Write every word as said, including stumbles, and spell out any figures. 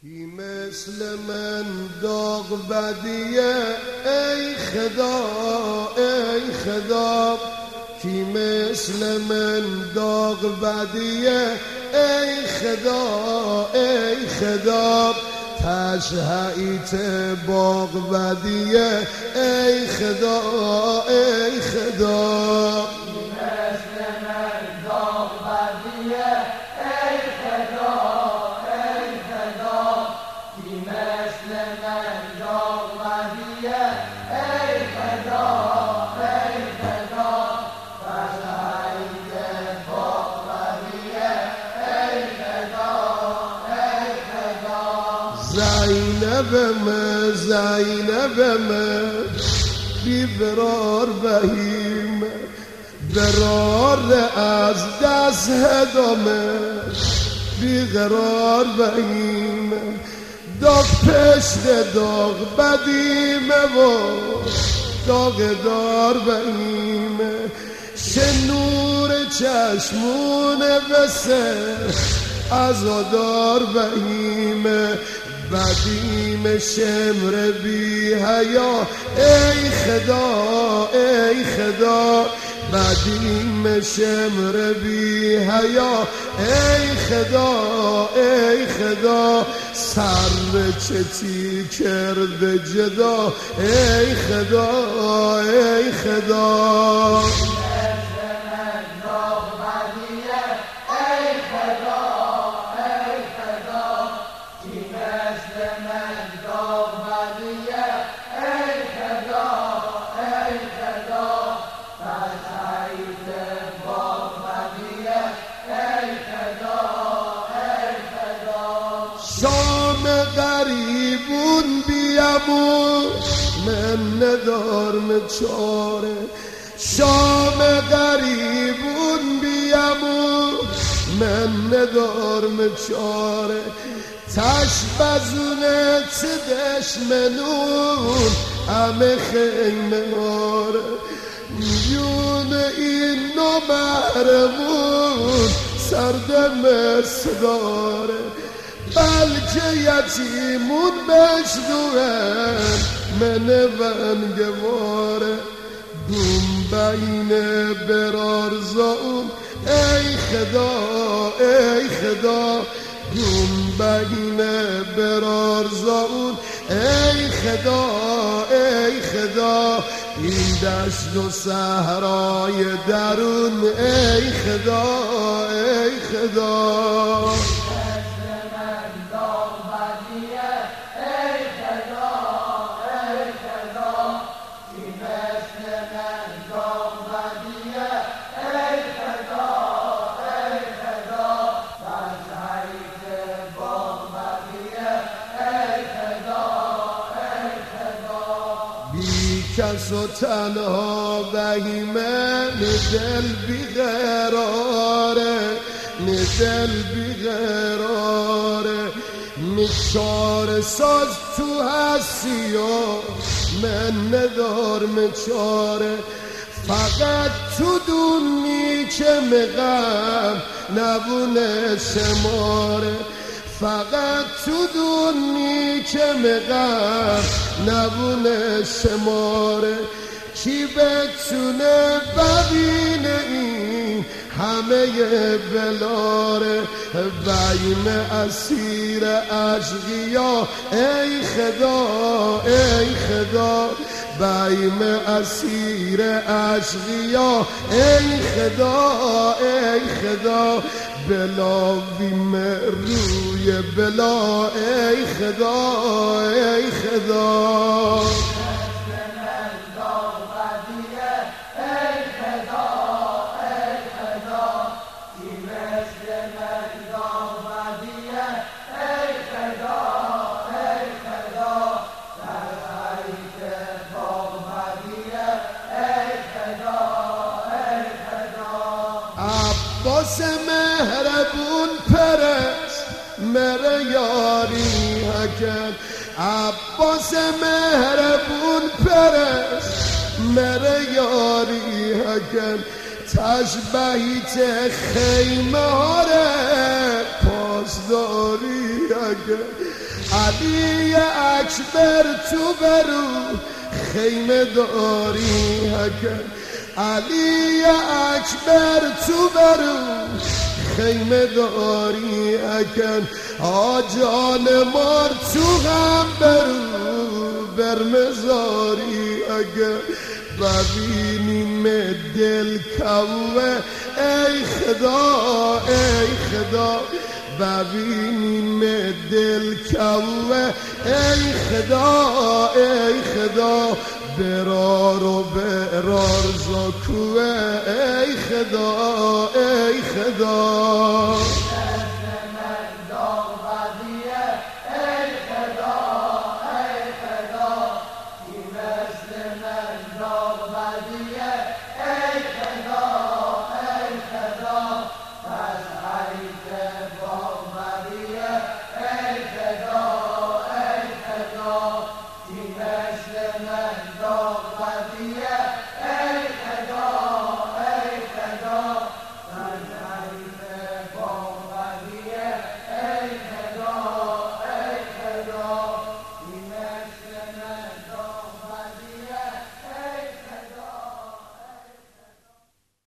کی مثل من داغ بدیه ای خدا ای خدا، کی مثل من داغ بدیه ای خدا ای خدا، تشهیت باغ بدیه ای خدا ای خدا. زینب من زینب من بی برار بهیم، برار از دست هدامه بی قرار بهیم، داغ پشت داغ بدیمه و داغ دار بهیم، شنور چشمون بسه عزادار بهیم، بدیم شمر بی حیا ای خدا ای خدا، بدیم شمر بی حیا ای خدا ای خدا، سر چتی کرده جدا ای خدا ای خدا. شام غریبون بیامون من ندارم چاره، شام غریبون بیامون من ندارم چاره، تش بزونه چه دشمنون همه خیمه هاره، میون این نمرمون سردم صداره، بلکه یتیمون بشنوهن من ونگواره، دوم بین برارزاون ای خدا ای خدا، دوم بین برارزاون ای خدا ای خدا، این دشت و صحرای درون ای خدا ای خدا. کس و تنها بهیمه دل بیقراره، دل بیقراره، چاره ساز تو هستی و من ندارم چاره، فقط تو دونی که مغم نبونه شماره، فقط تو دونی که مغم نبونه شماره، کی بتونه ببینه این همه بلاره، بیم اسیر عشقیا ای خدا ای خدا، بیم اسیر عشقیا ای خدا ای خدا، بلاویم روی بلا ای خدا ای خدا. عباس مهربون پرست مره یاری هکن، عباس مهربون پرست مره یاری هکن، تشبهیت خیمه ها پاسداری اگر علی اکبر تو برو خیمه داری اگر علی اکبر تو برو خیمه داری اگر آجان مار تو هم برو بر مزاری اگر ببینیم دل کوه ای خدا ای خدا ببینیم دل کوه ای خدا ای خدا برار و برار زکوه ای خدا ای خدا من دار